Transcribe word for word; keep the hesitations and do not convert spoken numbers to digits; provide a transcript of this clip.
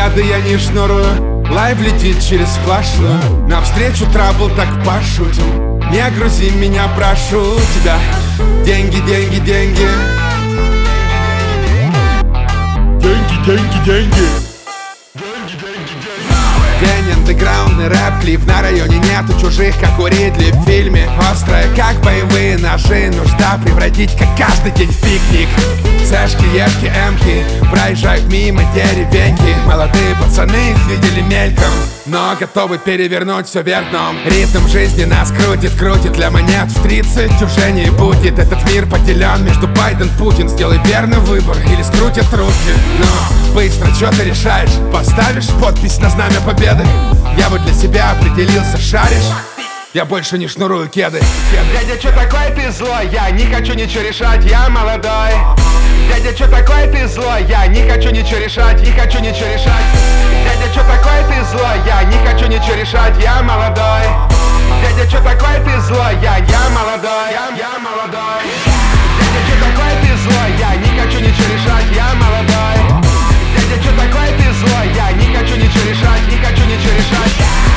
кеды я не шнурую, лайв летит через сплошную. Навстречу трабл так пошутим. Не грузи меня, прошу тебя. Деньги, деньги, деньги. Деньги, деньги, деньги. День андеграундный рэп-клип. На районе нету чужих, как у Ридли в фильме. Острая, как боевые ножи. Нужда превратить, как каждый день, в пикник. Сэшки, ешки, эмки проезжают мимо деревеньки. Молодые пацаны их видели мельком, но готовы перевернуть все вверх дном. Ритм жизни нас крутит, крутит. Для монет в тридцать уже не будет. Этот мир поделен между Байден, Путин. Сделай верный выбор или скрутят руки. Но быстро, что ты решаешь? Поставишь подпись на знамя победы? Я бы для себя определился, шаришь? Я больше не шнурую кеды. Дядя, чё такой ты злой? Я не хочу ничего решать, я молодой. Дядя, чё такой ты злой? Я не хочу ничего решать, не хочу ничего решать. Дядя, чё такой ты злой? Я не хочу ничего решать, я молодой. Дядя, чё такой ты злой? Я, я молодой, я, я молодой. Дядя, чё такой ты злой? Я не хочу ничего решать, я молодой. Дядя, чё такой ты злой? Я не хочу ничего решать, не хочу ничего решать.